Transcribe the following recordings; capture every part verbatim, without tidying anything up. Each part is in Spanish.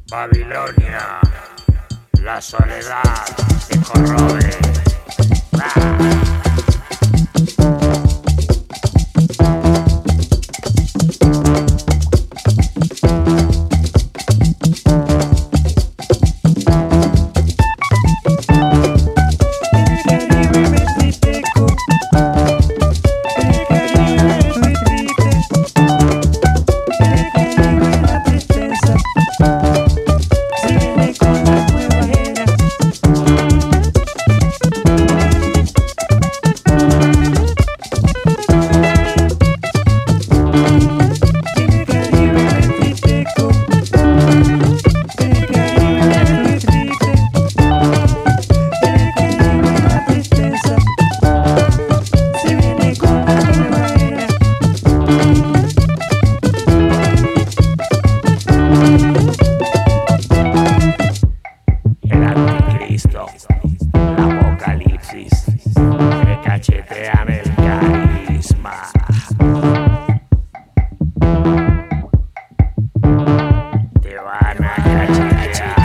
Babilonia, la soledad te corroe. ¡Ah! El apocalipsis, que cachetean el carisma. Te van a cachetear.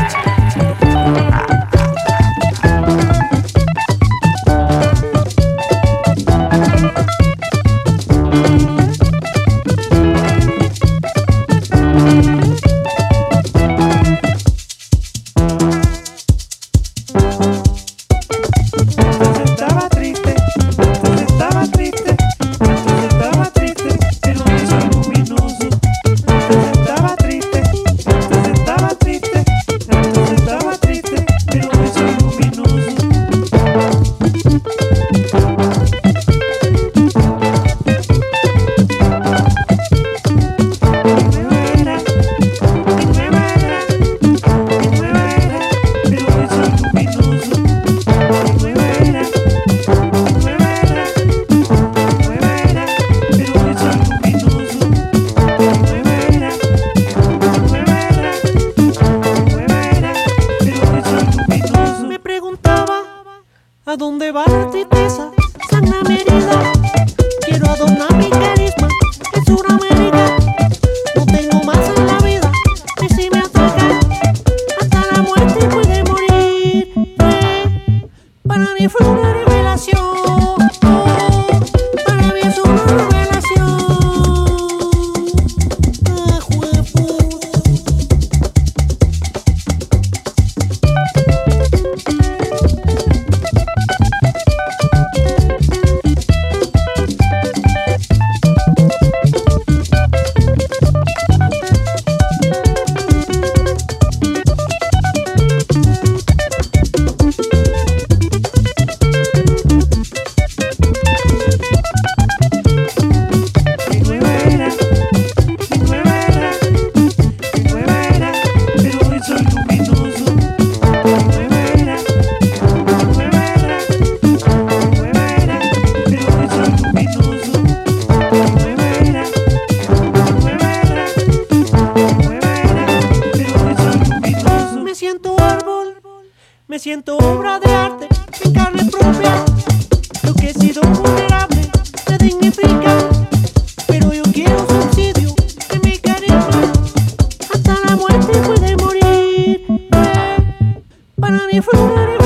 ¿A dónde va la tristeza? Sana mi herida. Quiero adornar mi carisma en Sudamérica. No tengo más en la vida que si me acerca hasta la muerte puede morir. Eh, para mí fue una revelación. Oh, para mí es una revelación. Ah, jueputa. Me siento obra de arte en carne propia. Lo que he sido vulnerable me dignifica. Pero yo quiero subsidio de mi carisma. Hasta la muerte puede morir. Eh, para mí fue una